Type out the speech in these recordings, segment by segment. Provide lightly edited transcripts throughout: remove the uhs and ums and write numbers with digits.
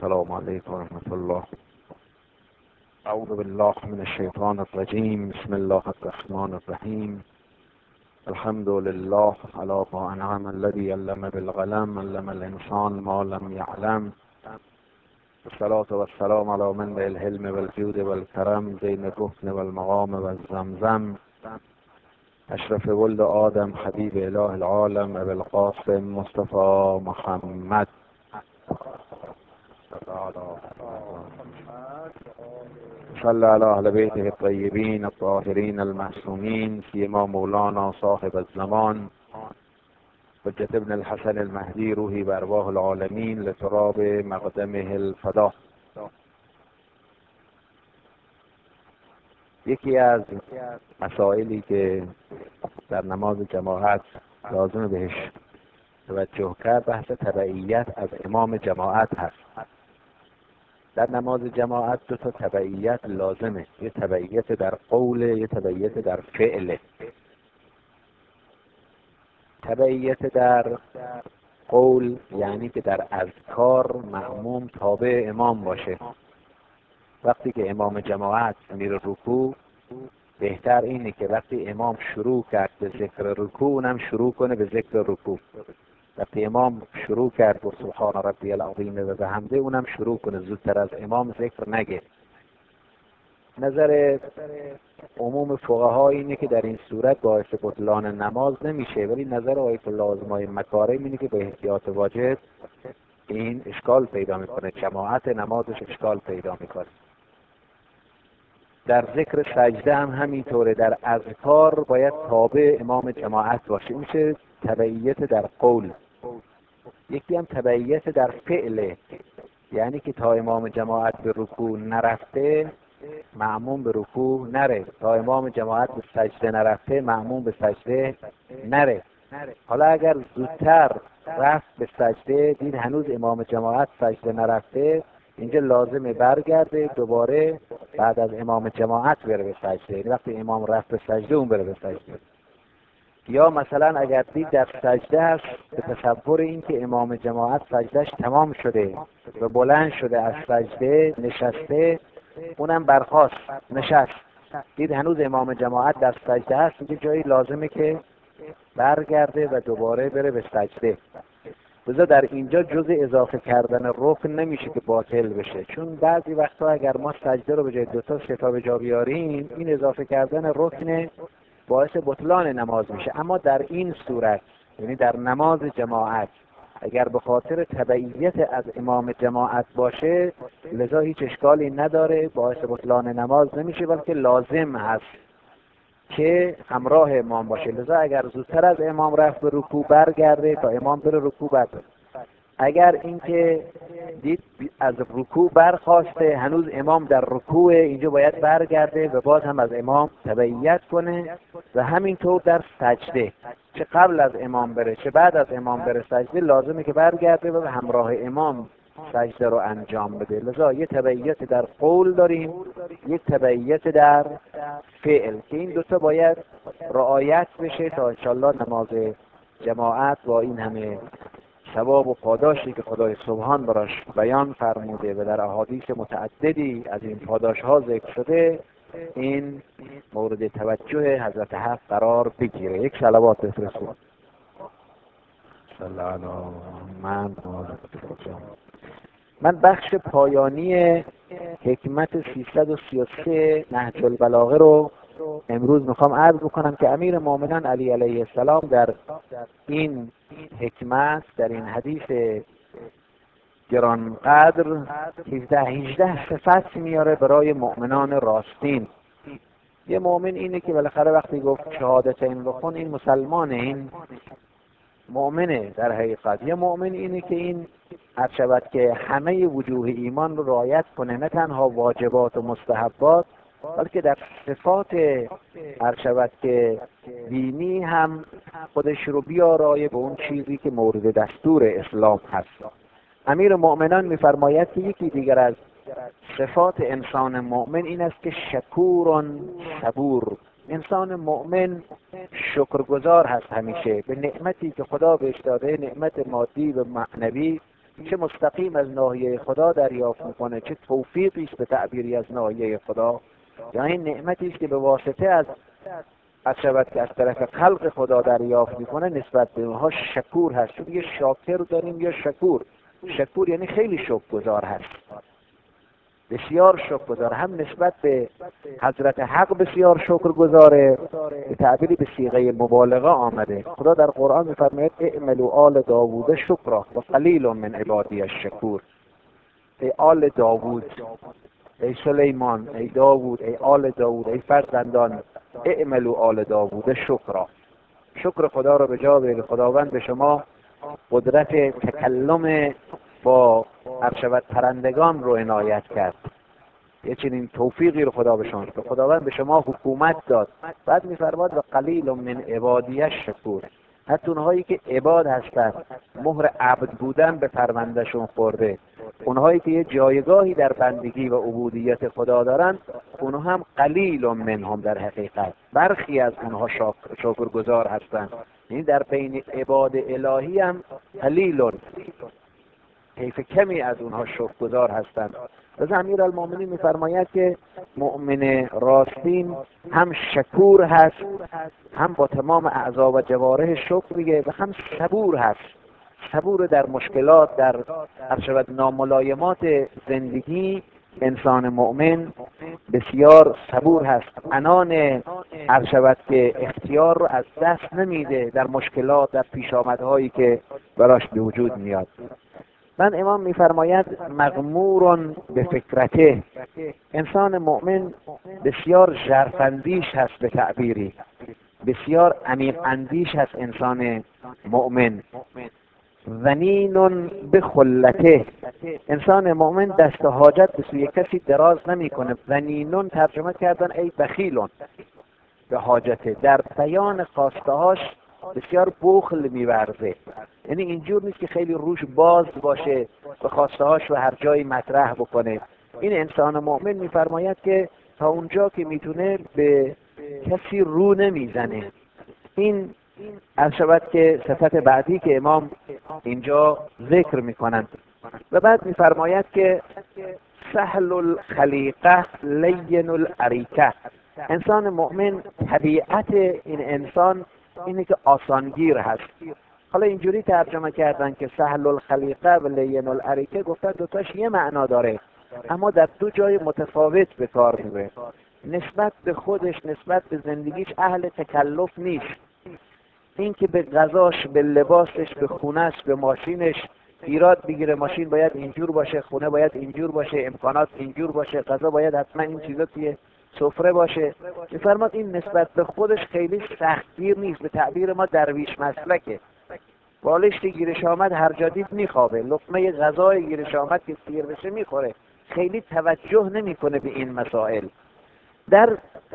السلام عليكم ورحمة الله. أعوذ بالله من الشيطان الرجيم. بسم الله الرحمن الرحيم. الحمد لله على ما أنعم الذي علم بالقلم علم الإنسان ما لم يعلم. الصلاة والسلام على من بالحلم والجود والكرم زين الركن والمقام والزمزم أشرف ولد آدم حبيب إله العالم أبي القاسم مصطفى محمد. صلى على أهل بيته الطيبين الطاهرين المعصومين سيما مولانا صاحب الزمان حجة ابن الحسن المهدي روحي بأرواح العالمين لتراب مقدمه الفدا. یکی از مسائلی که در نماز جماعت لازم بهش توجه کرد بحث تبعیت از امام جماعت هست. در نماز جماعت دو تا تبعیت لازمه، یه تبعیت در قول، یه تبعیت در فعل. تبعیت در قول یعنی که در اذکار مأموم تابع امام باشه. وقتی که امام جماعت میره رکوع، بهتر اینه که وقتی امام شروع کرد به ذکر رکوع اونم شروع کنه به ذکر رکوع. وقتی امام شروع کرد با سبحان ربی العظیم و بحمده اونم شروع کنه، زودتر از امام ذکر نگه. نظر عموم فقها اینه که در این صورت باعث بطلان نماز نمیشه، ولی نظر آیت الله آزمای مکارم اینه که به احتیاط واجب این اشکال پیدا میکنه، جماعت نمازش اشکال پیدا میکنه. در ذکر سجده هم همینطوره، در اذکار باید تابع امام جماعت باشه. میشه تبعیت در قول. یکی هم تبعیت در فعله، یعنی که تا امام جماعت به رکوع نرفته مأموم به رکوع نره، تا امام جماعت به سجده نرفته مأموم به سجده نره. حالا اگر زودتر رفت به سجده، دید هنوز امام جماعت سجده نرفته، اینجا لازمه برگرده دوباره بعد از امام جماعت بره به سجده، یعنی وقتی امام رفت به سجده اون بره به سجده. یا مثلا اگر دید در سجده است، به تصور این که امام جماعت سجدهش تمام شده و بلند شده از سجده نشسته، اونم برخاست نشست، دید هنوز امام جماعت در سجده است، اینجا جایی لازمه که برگرده و دوباره بره به سجده. بذار در اینجا جزء اضافه کردن رکن نمیشه که باطل بشه، چون بعضی وقتا اگر ما سجده رو به جای 2 تا 3 تا به جا بیاریم، این اضافه کردن رکن باعث بطلان نماز میشه. اما در این صورت، یعنی در نماز جماعت، اگر به خاطر تبعیت از امام جماعت باشه، لذا هیچ اشکالی نداره، باعث بطلان نماز نمیشه، بلکه لازم هست که همراه امام باشه. لذا اگر زودتر از امام رفت به رکوع برگرده تا امام بره رکوع برگرده. اگر اینکه دید از رکوع برخاسته هنوز امام در رکوع، اینجا باید برگرده و باز هم از امام تبعیت کنه. و همینطور در سجده، چه قبل از امام بره چه بعد از امام بره سجده، لازمه که برگرده و همراه امام سجده رو انجام بده. لذا یه تبعیت در قول داریم، یک تبعیت در فعل، که این دوتا باید رعایت بشه تا انشالله نماز جماعت با این همه ثواب و پاداشی که خدای سبحان براش بیان فرموده و در احادیث متعددی از این پاداش ها ذکر شده، این مورد توجه حضرت حق قرار بگیره. یک صلوات بفرستید. صلی علی من بخش پایانی حکمت 333 نهج البلاغه رو امروز میخوام عرض بکنم که امیر مومنان علی علیه السلام در این حکمت، در این حدیث گرانقدر 18 صفت میاره برای مؤمنان راستین. یه مؤمن اینه که بالاخره وقتی گفت شهادتین بخون، این مسلمانه، این مؤمنه در حقیقت. یه مؤمن اینه که این هر شود که همه وجوه ایمان رو رعایت کنه، نه تنها واجبات و مستحبات، بلکه در صفات هر شود که دینی هم خودش رو بیارایه به اون چیزی که مورد دستور اسلام هست. امیر مؤمنان میفرماید که یکی دیگر از صفات انسان مؤمن این است که شکور صبور. انسان مؤمن شکرگزار هست همیشه به نعمتی که خدا بهش داده، نعمت مادی و معنوی، چه مستقیم از ناحیه خدا دریافت میکنه، چه توفیقی است به تعبیری از ناحیه خدا، یا این نعمتی است که به واسطه از شود که از طرف خلق خدا دریافت میکنه، نسبت به اونها شکور هست. چون یه شاکر داریم یا شکور. شکور یعنی خیلی شکرگزار هست، بسیار شکرگزار، هم نسبت به حضرت حق بسیار شکرگزاره، به تعبیری به صیغه مبالغه آمده. خدا در قرآن می‌فرماید اعملوا آل داوود شکرا و قلیل من عبادی الشکور. ای آل داوود، ای سلیمان، ای داوود، ای آل داوود، ای فرزندان، اعملوا آل داوود شکرا. شکر خدا رو به جا بیارید. خداوند به شما قدرت تکلم با عرشبت پرندگان رو عنایت کرد. یه چنین توفیقی رو خدا به شما داد. خداوند به شما حکومت داد. بعد می‌فرماد و قلیل من عبادی الشکور. حتی اونهایی که عباد هستند، مهر عبد بودن به پروندهشون خورده، اونهایی که یه جایگاهی در بندگی و عبودیت خدا دارن، اونها هم قلیل منهم، در حقیقت برخی از اونها شکرگزار هستند. یعنی در بین عباد الهی هم قلیل، حیف کمی از اونها شکرگزار هستند. از امیرالمومنین میفرماید که مؤمن راستین هم شکور هست، هم با تمام اعضا و جوارح شکریه، و هم صبور هست. صبور در مشکلات، در ارشد ناملایمات زندگی. انسان مؤمن بسیار صبور هست، عنان ارشد که اختیار رو از دست نمیده در مشکلات، در پیشامدهایی که براش به وجود میاد. من امام میفرماید مغمورون به فکرته. انسان مؤمن بسیار ژرفاندیش هست، به تعبیری بسیار عمیق اندیش هست. انسان مؤمن ونینون به خلته. انسان مؤمن دست حاجت به سوی کسی دراز نمیکنه. ونینون ترجمه کردن ای بخیلون به حاجته، در بیان خواستهاش بسیار بخل می‌ورزه. یعنی اینجور نیست که خیلی روش باز باشه به خواستهاش و هر جایی مطرح بکنه. این انسان مؤمن می‌فرماید که تا اونجا که میتونه به کسی رو نمیزنه. این شود که صفت بعدی که امام اینجا ذکر میکنند. و بعد می‌فرماید که سهل الخلیقه لین العریکه. انسان مؤمن طبیعت این انسان اینه که آسانگیر هست. حالا اینجوری ترجمه کردن که سهل الخلیقه و لین العریکه، گفتن دوتاش یه معنا داره اما در دو جای متفاوت به کار میبره. نسبت به خودش، نسبت به زندگیش اهل تکلف نیست. این که به غذاش، به لباسش، به خونهش، به ماشینش ایراد بگیره، ماشین باید اینجور باشه، خونه باید اینجور باشه، امکانات اینجور باشه، غذا باید حتما این چیزا توی سفره باشه. می‌فرماد این نسبت به خودش خیلی سختگیر نیست. به تعبیر ما درویش مسلکه. بالشت گیرش آمد هر جا دید میخوابه، لقمه غذای گیرش آمد که سیر بشه میخوره. خیلی توجه نمیکنه به این مسائل. در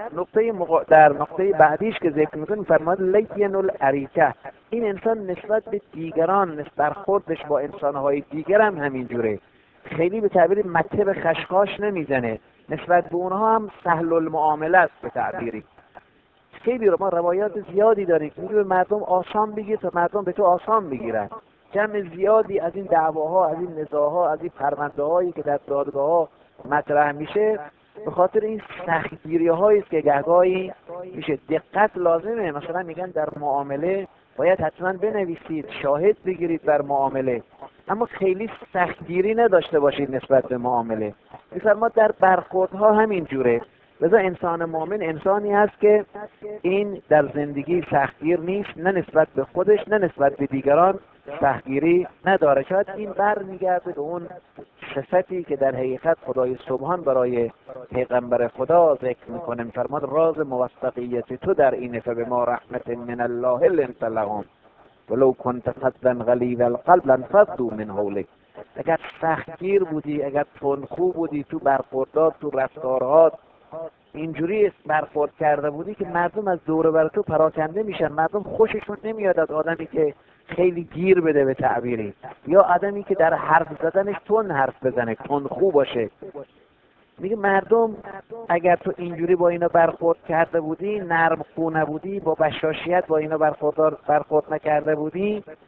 نقطه بعدیش که ذکر میکنه می‌فرماد لین العریکه. این انسان نسبت به دیگران، برخوردش با انسانهای دیگر هم همینجوره. خیلی به تعبیر مته به خشخاش نمیزنه. نسبت به اونها هم سهل المعامله است به تعبیری. خیلی ما روایات زیادی داریم که به مردم آسان بگیر تا مردم به تو آسان بگیرن. جمع زیادی از این دعواها، از این نزاعها، از این پرونده‌هایی که در دادگاه‌ها مطرح میشه به خاطر این سختگیری هایی است که گهگاهی میشه. دقت لازمه. مثلا میگن در معامله باید حتما بنویسید، شاهد بگیرید بر معامله، اما خیلی سختگیری نداشته باشید نسبت به معامله. می‌فرماد در برخوردها همین جوره. لذا انسان مؤمن انسانی هست که این در زندگی سختگیر نیست، نه نسبت به خودش نه نسبت به دیگران سختگیری نداره. شاید این برمیگرده به اون صفتی که در حقیقت خدای سبحان برای پیغمبر خدا ذکر میکنه. می‌فرماد راز موفقیت تو در اینه فبما رحمت من الله لنت لهم ولو كنت فظا غلیظ القلب لانفضوا من حولك. اگر سختگیر بودی، اگر تندخو بودی تو برخوردات، تو رفتارات، اینجوری برخورد کرده بودی که مردم از دور بر تو پراکنده میشن. مردم خوششون نمیاد از آدمی که خیلی گیر بده به تعبیری، یا آدمی که در حرف زدنش تند حرف بزنه، تندخو باشه. میگه مردم اگر تو اینجوری با اینا برخورد کرده بودی، نرم خو نبودی، با بشاشیت با اینا برخورد نکرده بودی،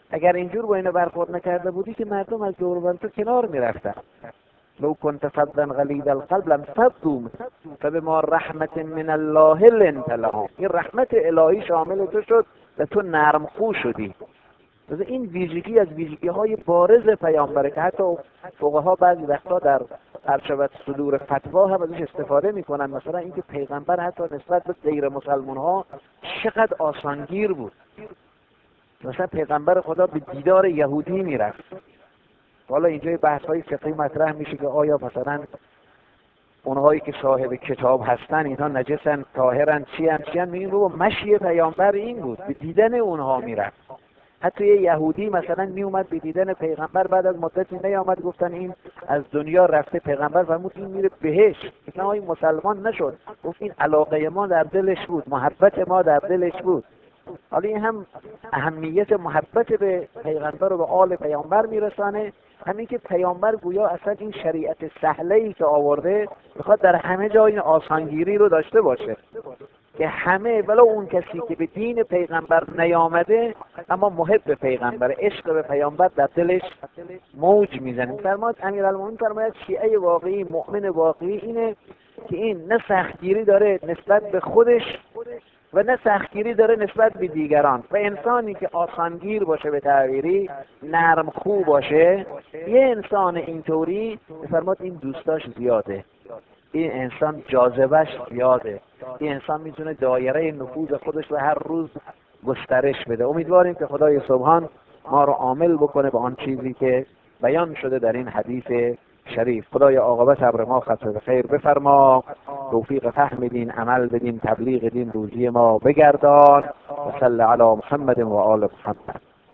اگر اینجور با اینا برخورد نکرده بودی که مردم از دور و بر تو کنار میرفتن. لو كنت فظا غلیظ القلب لانفضوا فبما رحمة من الله لنت لهم. این رحمت الهی شامل تو شد و تو نرم خو شدی. این ویژگی از ویژگی های بارز پیامبره که حتی فقها بعضی وقتا در ارشبت صدور فتوا هم ازش استفاده میکنن. مثلا اینکه پیغمبر حتی نسبت به غیر مسلمان ها چقدر آسانگیر بود. مثلا پیغمبر خدا به دیدار یهودی میرفت. حالا اینجا بحث های فقهی مطرح میشه که آیا مثلا اونهایی که صاحب کتاب هستن اینها نجسن، طاهرن، چی ان میگن رو مشی پیامبر این بود، به دیدن اونها میرفت. حتی یه یهودی مثلا میومد به دیدن پیغمبر، بعد از مدتی نیامد، گفتن این از دنیا رفته. پیغمبر فرمود این میره بهشت. مثلا این مسلمان نشد، گفت این علاقه ما در دلش بود، محبت ما در دلش بود. حالا این هم اهمیت محبت به پیغمبر و به آل پیامبر میرسانه. همین که پیامبر گویا اصلا این شریعت سهله‌ای که آورده میخواد در همه جا این آسانگیری رو داشته باشه که همه، ولو اون کسی که به دین پیغمبر نیامده اما محب پیغمبر، عشق به پیامبر در دلش موج میزنه. فرماد امیرالمومنین فرماید شیعه واقعی، مؤمن واقعی اینه که این نه سختگیری داره نسبت به خودش و نه سختگیری داره نسبت به دیگران. و انسانی که آسانگیر باشه، به تعبیری نرم خو باشه، یه انسان اینطوری فرماد این دوستاش زیاده، این انسان جاذبهش زیاده، این انسان میتونه دایره نفوذ خودش رو هر روز گسترش بده. امیدواریم که خدای سبحان ما رو عامل بکنه به آن چیزی که بیان شده در این حدیث شریف. خدای عاقبت امر ما ختم به خیر بفرما، توفیق فهم دین، عمل بدین، تبلیغ دین روزی ما بگردان. و صلی علی محمد و آل محمد.